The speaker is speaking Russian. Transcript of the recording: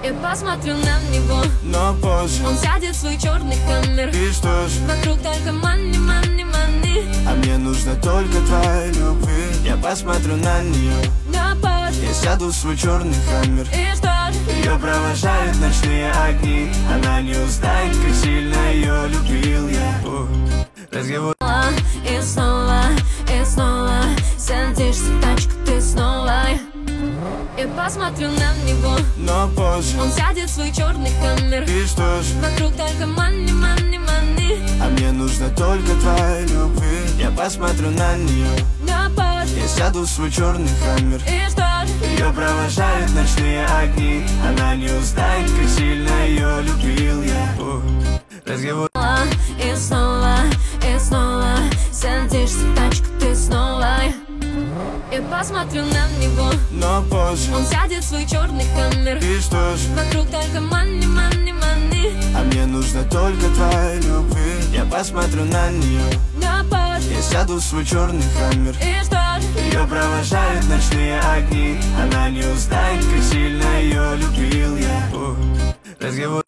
Я посмотрю на него, но позже. Он сядет в свой черный хаммер. И что ж, вокруг только money, money, money. а мне нужно только твоей любви. Я посмотрю на нее, но позже. Я сяду в свой черный хаммер. И что ж, ее провожают ночные огни. Она не узнает, как сильно ее любил я. Разговор. И снова садишься в тачку ты снова. Я посмотрю на него, но позже. Он сядет в свой черный хаммер. И что ж, вокруг только money, money, money. а мне нужно только твоей любви. Я посмотрю на нее, но позже. Я сяду в свой черный хаммер. И что ж, ее провожают ночные огни. Она не узнает, как сильно ее любил я. Разговор. И снова садишься в тачку ты снова. Я посмотрю на него, но позже. Он сядет в свой черный хаммер. И что ж, вокруг только money, money, money. а мне нужно только твоей любви. Я посмотрю на нее, но позже. Я сяду в свой черный хаммер. И что ж, ее провожают ночные огни. Она не узнает, как сильно ее любил я. Разговор.